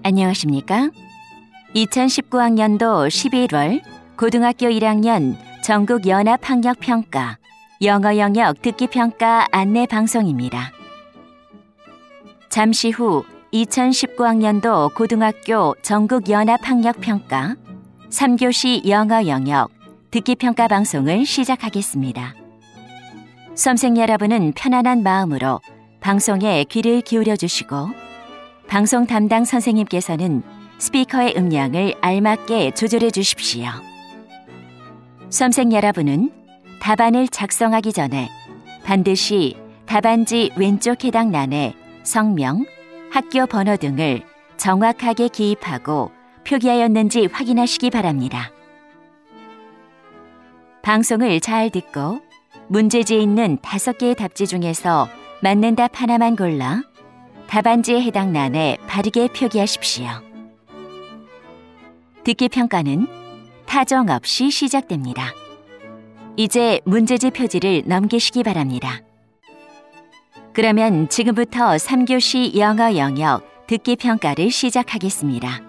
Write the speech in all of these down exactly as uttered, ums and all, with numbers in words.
안녕하십니까? 이천십구 학년도 십일월 고등학교 일 학년 전국 연합학력평가 영어 영역 듣기평가 안내 방송입니다. 잠시 후 이천십구 학년도 고등학교 전국 연합학력평가 삼 교시 영어 영역 듣기평가 방송을 시작하겠습니다. 수험생 여러분은 편안한 마음으로 방송에 귀를 기울여 주시고 방송 담당 선생님께서는 스피커의 음량을 알맞게 조절해 주십시오. 수험생 여러분은 답안을 작성하기 전에 반드시 답안지 왼쪽 해당欄에 성명, 학교 번호 등을 정확하게 기입하고 표기하였는지 확인하시기 바랍니다. 방송을 잘 듣고 문제지에 있는 다섯 개의 답지 중에서 맞는 답 하나만 골라 답안지에 해당欄에 바르게 표기하십시오. 듣기 평가는 타정 없이 시작됩니다. 이제 문제지 표지를 넘기시기 바랍니다. 그러면 지금부터 삼 교시 영어 영역 듣기 평가를 시작하겠습니다.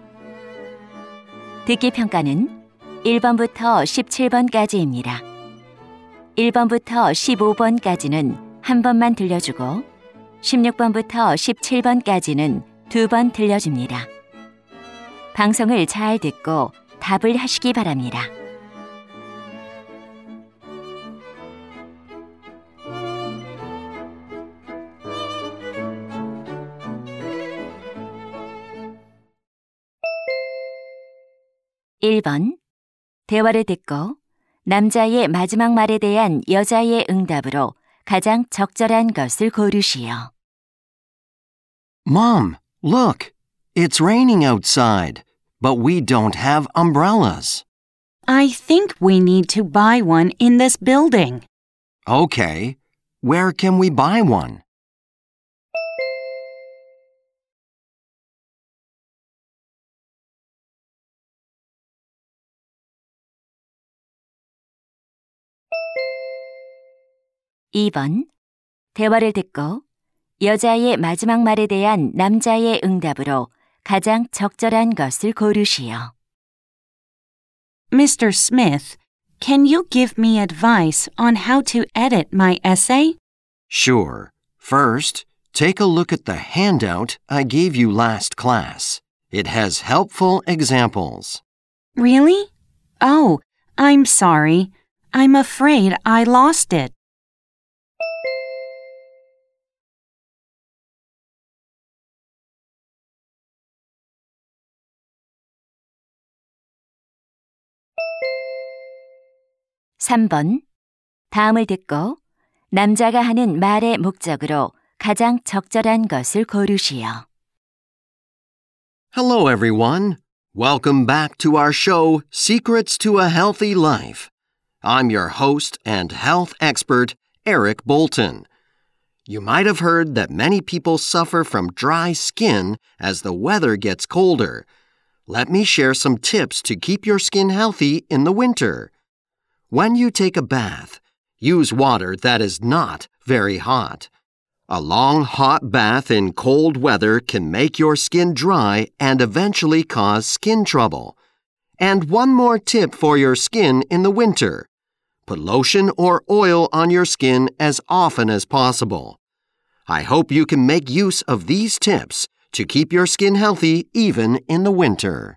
듣기 평가는 일 번부터 십칠 번까지입니다. 일 번부터 십오 번까지는 한 번만 들려주고 십육 번부터 십칠 번까지는 두 번 들려줍니다. 방송을 잘 듣고 답을 하시기 바랍니다. 일 번. 대화를 듣고 남자의 마지막 말에 대한 여자의 응답으로 가장 적절한 것을 고르시오. Mom, look. It's raining outside, but we don't have umbrellas. I think we need to buy one in this building. Okay. Where can we buy one? 이 번. 대화를 듣고 여자의 마지막 말에 대한 남자의 응답으로 가장 적절한 것을 고르시오. Mister Smith, can you give me advice on how to edit my essay? Sure. First, take a look at the handout I gave you last class. It has helpful examples. Really? Oh, I'm sorry. I'm afraid I lost it. 삼 번. 다음을 듣고 남자가 하는 말의 목적으로 가장 적절한 것을 고르시오. Hello, everyone. Welcome back to our show, Secrets to a Healthy Life. I'm your host and health expert, Eric Bolton. You might have heard that many people suffer from dry skin as the weather gets colder. Let me share some tips to keep your skin healthy in the winter. When you take a bath, use water that is not very hot. A long, hot bath in cold weather can make your skin dry and eventually cause skin trouble. And one more tip for your skin in the winter. Put lotion or oil on your skin as often as possible. I hope you can make use of these tips to keep your skin healthy even in the winter.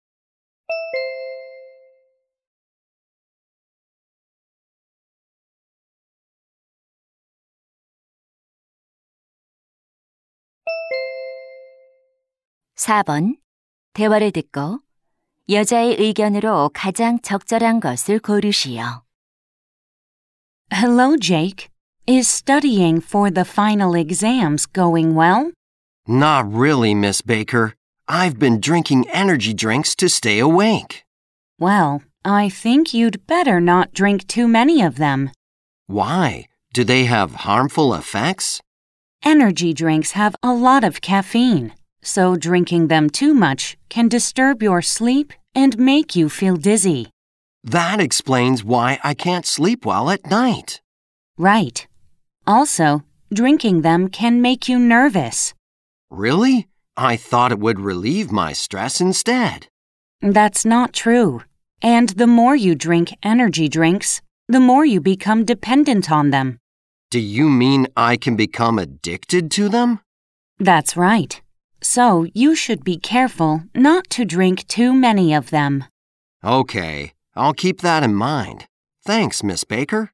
사 번. 대화를 듣고 여자의 의견으로 가장 적절한 것을 고르시오. Hello, Jake. Is studying for the final exams going well? Not really, Miss Baker. I've been drinking energy drinks to stay awake. Well, I think you'd better not drink too many of them. Why? Do they have harmful effects? Energy drinks have a lot of caffeine, so drinking them too much can disturb your sleep and make you feel dizzy. That explains why I can't sleep well at night. Right. Also, drinking them can make you nervous. Really? I thought it would relieve my stress instead. That's not true. And the more you drink energy drinks, the more you become dependent on them. Do you mean I can become addicted to them? That's right. So you should be careful not to drink too many of them. Okay, I'll keep that in mind. Thanks, Miss Baker.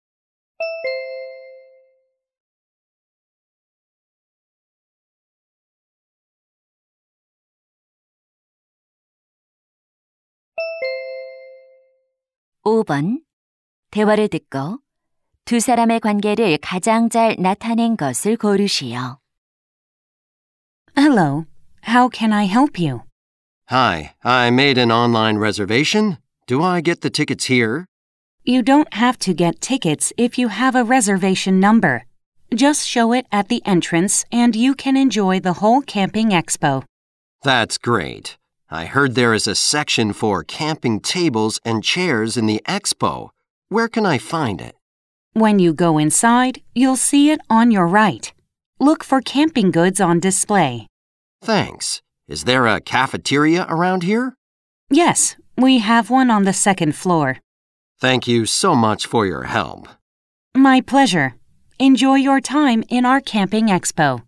오 번. 대화를 듣고 두 사람의 관계를 가장 잘 나타낸 것을 고르시오. Hello, how can I help you? Hi, I made an online reservation. Do I get the tickets here? You don't have to get tickets if you have a reservation number. Just show it at the entrance and you can enjoy the whole camping expo. That's great. I heard there is a section for camping tables and chairs in the expo. Where can I find it? When you go inside, you'll see it on your right. Look for camping goods on display. Thanks. Is there a cafeteria around here? Yes, we have one on the second floor. Thank you so much for your help. My pleasure. Enjoy your time in our camping expo.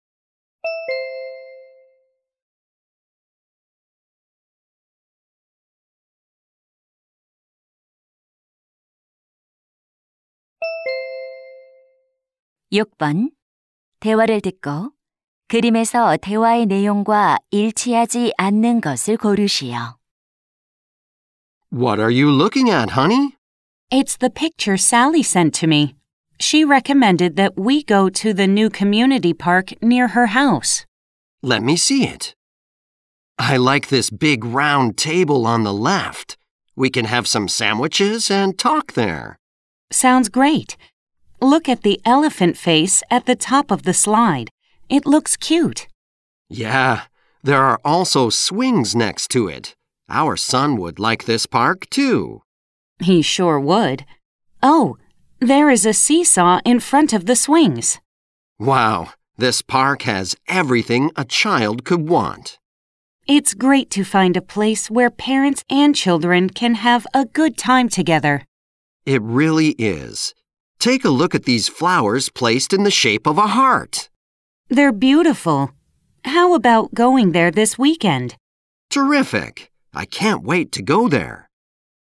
육 번. 대화를 듣고 그림에서 대화의 내용과 일치하지 않는 것을 고르시오. What are you looking at, honey? It's the picture Sally sent to me. She recommended that we go to the new community park near her house. Let me see it. I like this big round table on the left. We can have some sandwiches and talk there. Sounds great. Look at the elephant face at the top of the slide. It looks cute. Yeah, there are also swings next to it. Our son would like this park too. He sure would. Oh, there is a seesaw in front of the swings. Wow, this park has everything a child could want. It's great to find a place where parents and children can have a good time together. It really is. Take a look at these flowers placed in the shape of a heart. They're beautiful. How about going there this weekend? Terrific. I can't wait to go there.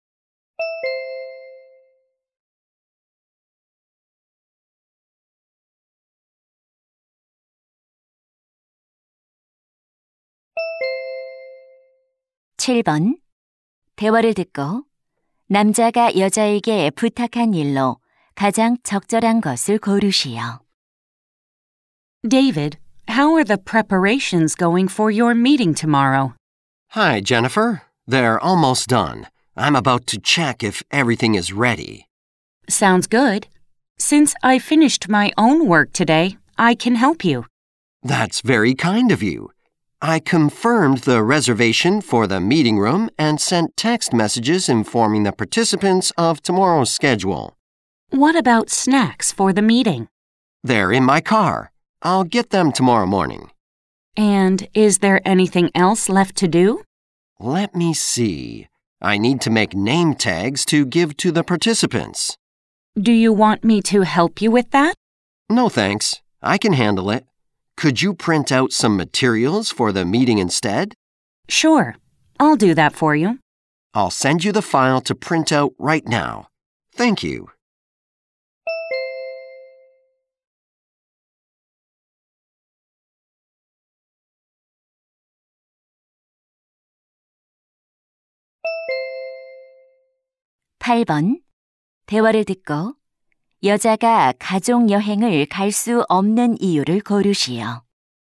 칠 번. 대화를 듣고 남자가 여자에게 부탁한 일로 가장 적절한 것을 고르시오. David, how are the preparations going for your meeting tomorrow? Hi, Jennifer. They're almost done. I'm about to check if everything is ready. Sounds good. Since I finished my own work today, I can help you. That's very kind of you. I confirmed the reservation for the meeting room and sent text messages informing the participants of tomorrow's schedule. What about snacks for the meeting? They're in my car. I'll get them tomorrow morning. And is there anything else left to do? Let me see. I need to make name tags to give to the participants. Do you want me to help you with that? No, thanks. I can handle it. Could you print out some materials for the meeting instead? Sure. I'll do that for you. I'll send you the file to print out right now. Thank you. 팔 번. 대화를 듣고 여자가 가족 여행을 갈 수 없는 이유를 고르시오.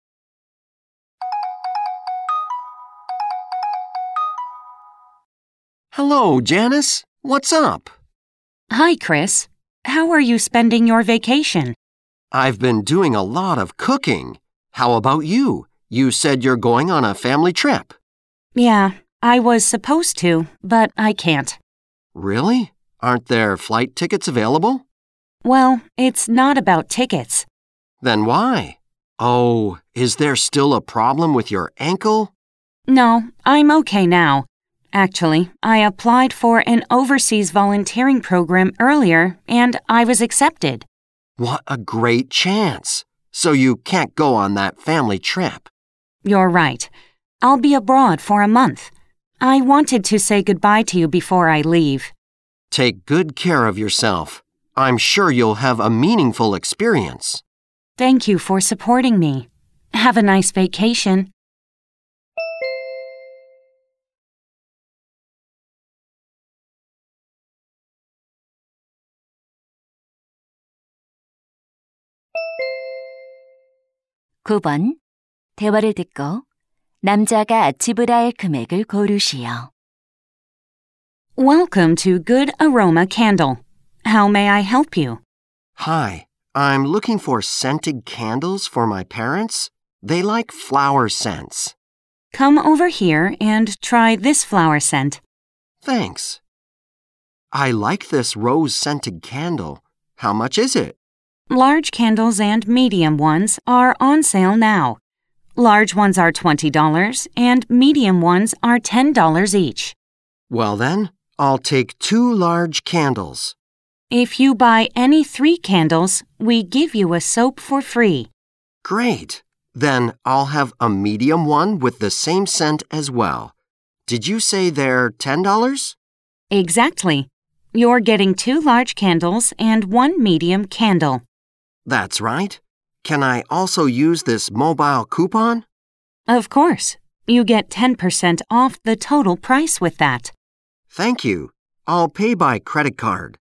Hello, Janice. What's up? Hi, Chris. How are you spending your vacation? I've been doing a lot of cooking. How about you? You said you're going on a family trip. Yeah, I was supposed to, but I can't. Really? Aren't there flight tickets available? Well, it's not about tickets. Then why? Oh, Is there still a problem with your ankle? No, I'm okay now. Actually, I applied for an overseas volunteering program earlier and I was accepted. What a great chance. So you can't go on that family trip. You're right. I'll be abroad for a month. I wanted to say goodbye to you before I leave. Take good care of yourself. I'm sure you'll have a meaningful experience. Thank you for supporting me. Have a nice vacation. 구 번. 대화를 듣고 남자가 지불할 금액을 고르시오. Welcome to Good Aroma Candle. How may I help you? Hi, I'm looking for scented candles for my parents. They like flower scents. Come over here and try this flower scent. Thanks. I like this rose-scented candle. How much is it? Large candles and medium ones are on sale now. Large ones are twenty dollars and medium ones are ten dollars each. Well then, I'll take two large candles. If you buy any three candles, we give you a soap for free. Great. Then I'll have a medium one with the same scent as well. Did you say they're ten dollars? Exactly. You're getting two large candles and one medium candle. That's right. Can I also use this mobile coupon? Of course. You get ten percent off the total price with that. Thank you. I'll pay by credit card.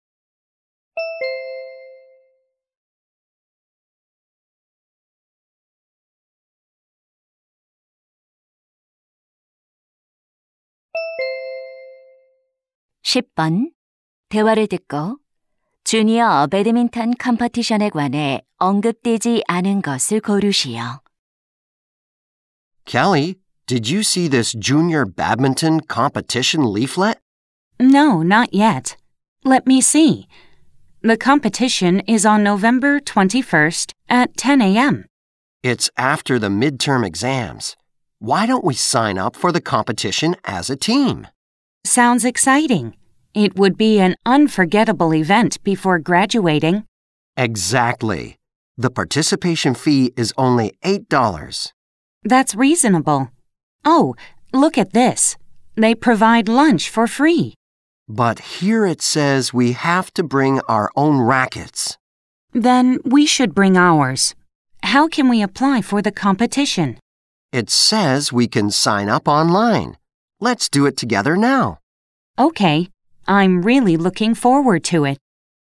십 번. 대화를 듣고 주니어 배드민턴 컴피티션에 관해 언급되지 않은 것을 고르시오. Callie, did you see this junior badminton competition leaflet? No, not yet. Let me see. The competition is on November twenty-first at ten a.m. It's after the midterm exams. Why don't we sign up for the competition as a team? Sounds exciting. It would be an unforgettable event before graduating. Exactly. The participation fee is only eight dollars. That's reasonable. Oh, look at this. They provide lunch for free. But here it says we have to bring our own rackets. Then we should bring ours. How can we apply for the competition? It says we can sign up online. Let's do it together now. Okay. I'm really looking forward to it.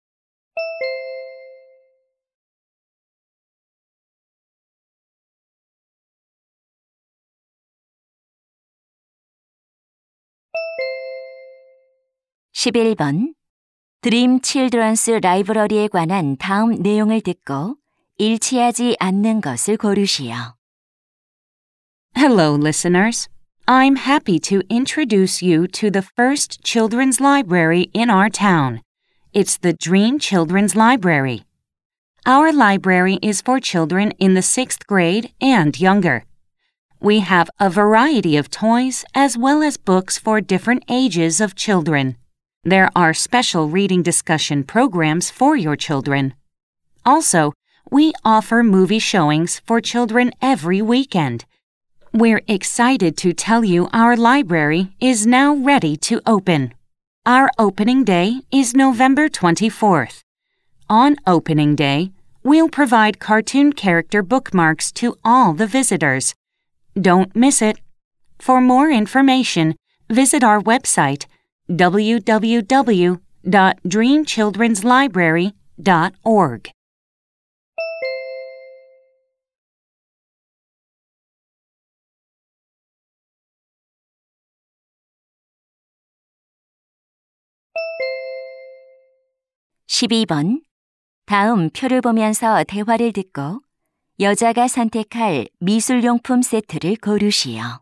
십일 번. 드림 칠드런스 라이브러리에 관한 다음 내용을 듣고 일치하지 않는 것을 고르시오. Hello, listeners. I'm happy to introduce you to the first children's library in our town. It's the Dream Children's Library. Our library is for children in the sixth grade and younger. We have a variety of toys as well as books for different ages of children. There are special reading discussion programs for your children. Also, we offer movie showings for children every weekend. We're excited to tell you our library is now ready to open. Our opening day is November twenty-fourth. On opening day, we'll provide cartoon character bookmarks to all the visitors. Don't miss it. For more information, visit our website w w w dot dream children's library dot org. 십이 번. 다음 표를 보면서 대화를 듣고 여자가 선택할 미술용품 세트를 고르시오.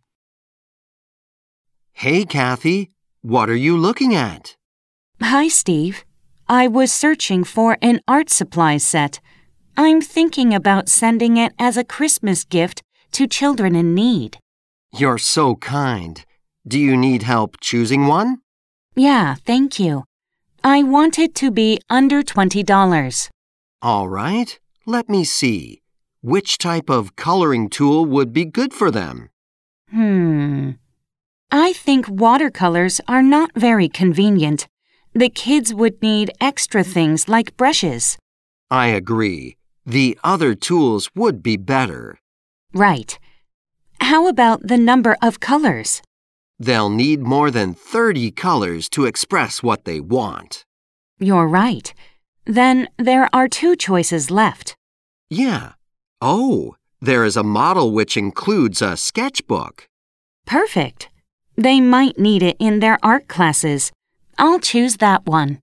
Hey, Kathy. What are you looking at? Hi, Steve. I was searching for an art supply set. I'm thinking about sending it as a Christmas gift to children in need. You're so kind. Do you need help choosing one? Yeah, thank you. I want it to be under twenty dollars. All right. Let me see. Which type of coloring tool would be good for them? Hmm. I think watercolors are not very convenient. The kids would need extra things like brushes. I agree. The other tools would be better. Right. How about the number of colors? They'll need more than thirty colors to express what they want. You're right. Then there are two choices left. Yeah. Oh, there is a model which includes a sketchbook. Perfect. They might need it in their art classes. I'll choose that one.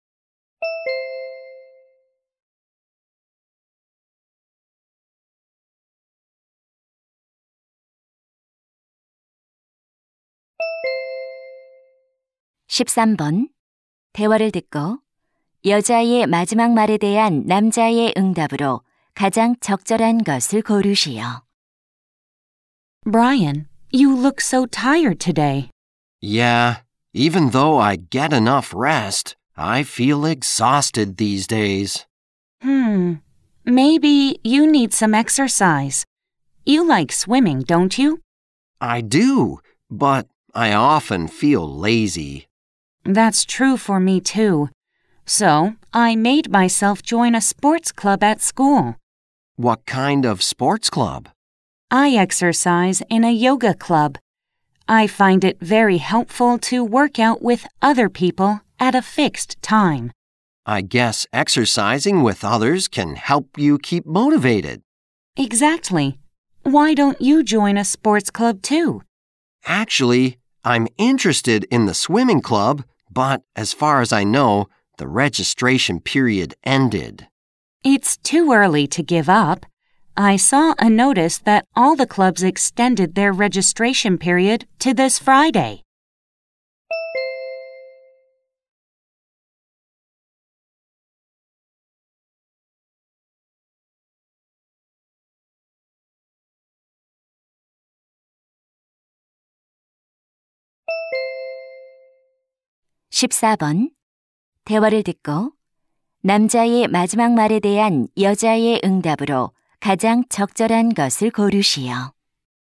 십삼 번. 대화를 듣고 여자의 마지막 말에 대한 남자의 응답으로 가장 적절한 것을 고르시오. Brian, you look so tired today. Yeah, even though I get enough rest, I feel exhausted these days. Hmm, maybe you need some exercise. You like swimming, don't you? I do, but I often feel lazy. That's true for me too. So, I made myself join a sports club at school. What kind of sports club? I exercise in a yoga club. I find it very helpful to work out with other people at a fixed time. I guess exercising with others can help you keep motivated. Exactly. Why don't you join a sports club too? Actually, I'm interested in the swimming club, but as far as I know, the registration period ended. It's too early to give up. I saw a notice that all the clubs extended their registration period to this Friday. 십사 번. 대화를 듣고 남자의 마지막 말에 대한 여자의 응답으로 가장 적절한 것을 고르시오.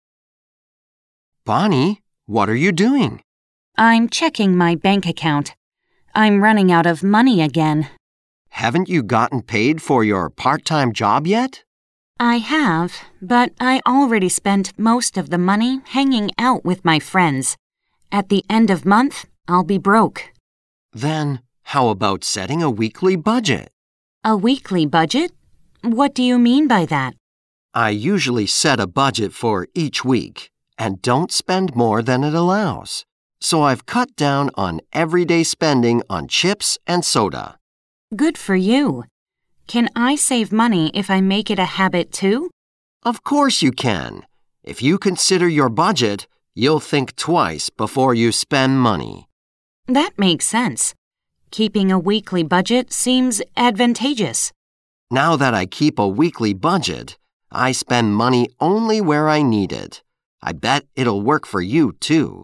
Bonnie, what are you doing? I'm checking my bank account. I'm running out of money again. Haven't you gotten paid for your part-time job yet? I have, but I already spent most of the money hanging out with my friends. At the end of month, I'll be broke. Then, how about setting a weekly budget? A weekly budget? What do you mean by that? I usually set a budget for each week and don't spend more than it allows. So I've cut down on everyday spending on chips and soda. Good for you. Can I save money if I make it a habit too? Of course you can. If you consider your budget, you'll think twice before you spend money. That makes sense. Keeping a weekly budget seems advantageous. Now that I keep a weekly budget, I spend money only where I need it. I bet it'll work for you too.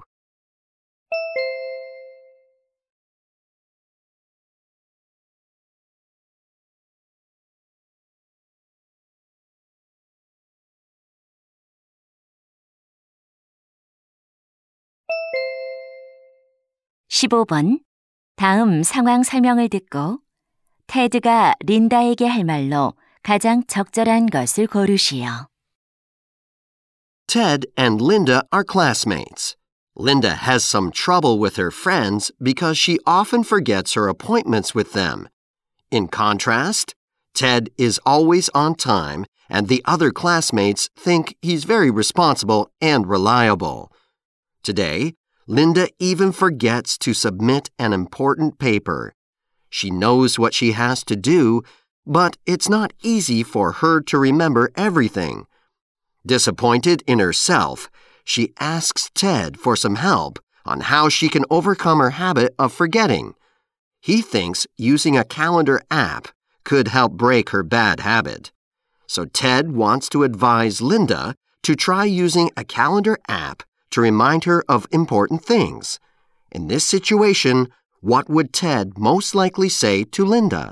십오 번. 다음 상황 설명을 듣고 테드가 린다에게 할 말로 가장 적절한 것을 고르시오. Ted and Linda are classmates. Linda has some trouble with her friends because she often forgets her appointments with them. In contrast, Ted is always on time and the other classmates think he's very responsible and reliable. Today, Linda even forgets to submit an important paper. She knows what she has to do, but it's not easy for her to remember everything. Disappointed in herself, she asks Ted for some help on how she can overcome her habit of forgetting. He thinks using a calendar app could help break her bad habit. So Ted wants to advise Linda to try using a calendar app to remind her of important things. In this situation, what would Ted most likely say to Linda?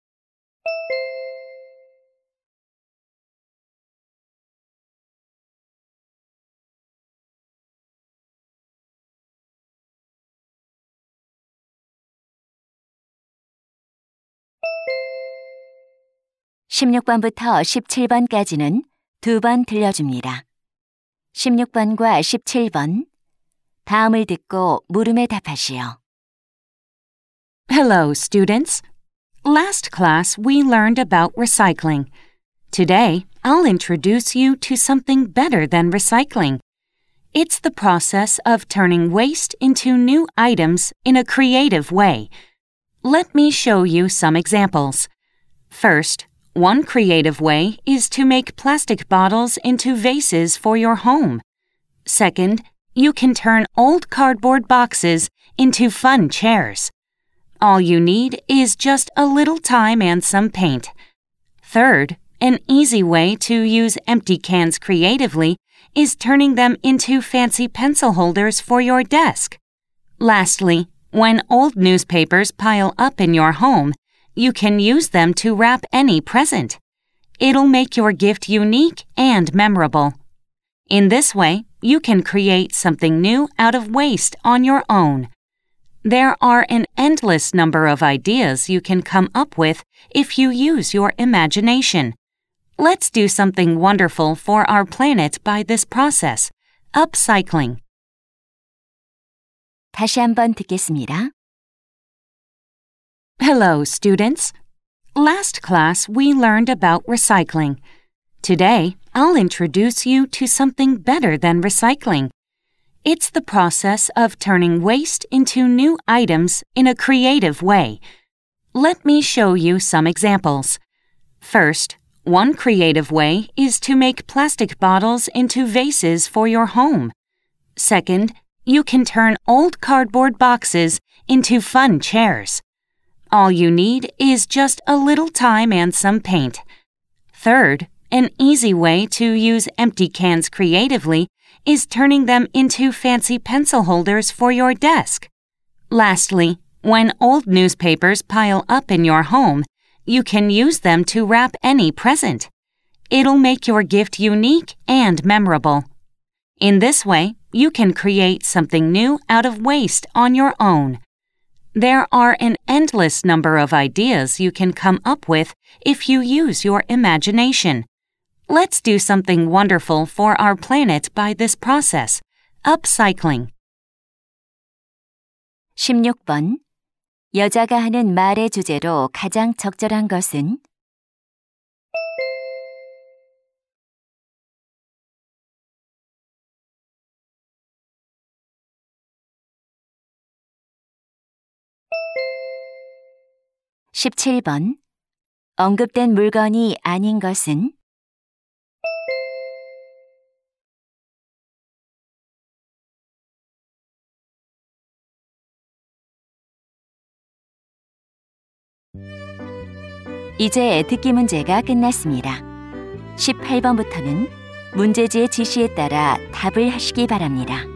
십육 번부터 십칠 번까지는 두 번 들려줍니다. 십육 번과 십칠 번, 다음을 듣고 물음에 답하시오. Hello, students. Last class, we learned about recycling. Today, I'll introduce you to something better than recycling. It's the process of turning waste into new items in a creative way. Let me show you some examples. First, one creative way is to make plastic bottles into vases for your home. Second, you can turn old cardboard boxes into fun chairs. All you need is just a little time and some paint. Third, an easy way to use empty cans creatively is turning them into fancy pencil holders for your desk. Lastly, when old newspapers pile up in your home, you can use them to wrap any present. It'll make your gift unique and memorable. In this way, you can create something new out of waste on your own. There are an endless number of ideas you can come up with if you use your imagination. Let's do something wonderful for our planet by this process, upcycling. 다시 한번 듣겠습니다. Hello, students. Last class, we learned about recycling. Today, I'll introduce you to something better than recycling. It's the process of turning waste into new items in a creative way. Let me show you some examples. First, one creative way is to make plastic bottles into vases for your home. Second, you can turn old cardboard boxes into fun chairs. All you need is just a little time and some paint. Third, an easy way to use empty cans creatively is turning them into fancy pencil holders for your desk. Lastly, when old newspapers pile up in your home, you can use them to wrap any present. It'll make your gift unique and memorable. In this way, you can create something new out of waste on your own. There are an endless number of ideas you can come up with if you use your imagination. Let's do something wonderful for our planet by this process, upcycling. 십육 번. 여자가 하는 말의 주제로 가장 적절한 것은? 십칠 번. 언급된 물건이 아닌 것은? 이제 듣기 문제가 끝났습니다. 십팔 번부터는 문제지의 지시에 따라 답을 하시기 바랍니다.